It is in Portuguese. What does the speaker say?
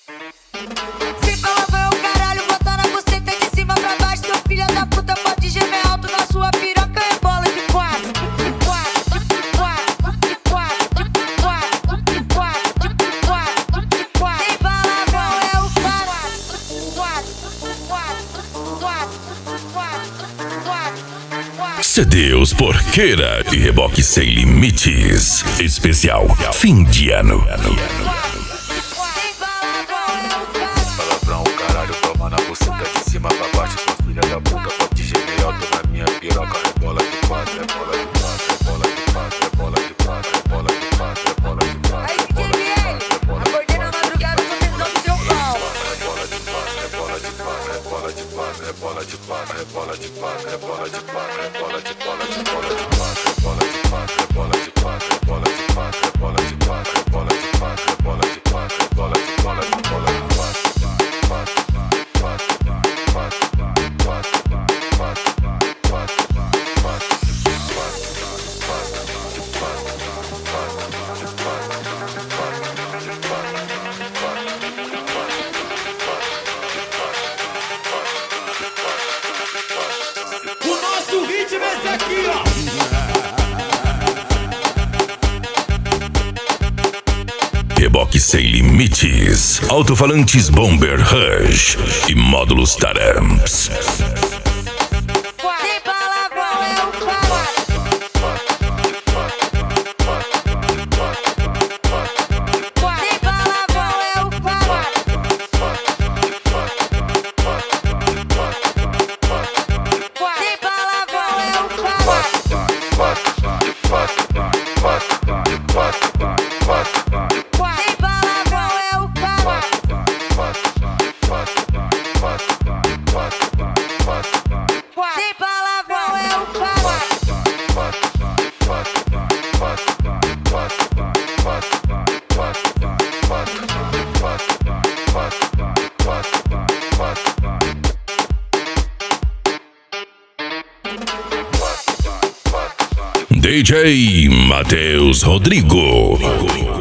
Se palavrão é o caralho, bota na buceta de cima pra baixo. Seu filho da puta pode gemer alto na sua piroca. É bola de quatro, de quatro, de quatro, de quatro, de quatro, de quatro, de quatro, de quatro. Sem palavrão é o quatro, quatro, quatro, quatro, quatro, quatro, quatro. CDs Porqueira e Reboque Sem Limites. Especial fim de ano. Palavrão, o caralho, toma na buceta de cima pra baixo. Sua filha da puta pode gemer alto na minha piroca. É bola de quatro, é bola de quatro, é bola de quatro, é bola de quatro, é bola de quatro, é bola de quatro. Aí que vier, acordei na madrugada com tesão do seu pau. É bola de quatro, é bola de quatro, é bola de quatro, é bola de quatro, é bola de quatro, é bola de quatro, é bola de bola de bola de quatro, é bola de quatro, é bola de quatro, é bola de quatro, é bola de quatro, é bola de quatro, é bola de quatro, é bola de bola de bola de quatro. O nosso ritmo é esse aqui, ó. Reboque Sem Limites. Alto-falantes Bomber Rush e módulos Taramps. Sem palavrão é o quatro. Sem palavrão é o quatro. Sem palavrão é o quatro. Sem palavrão é o quatro. Sem palavrão é o quatro. DJ Matheus Rodrigo.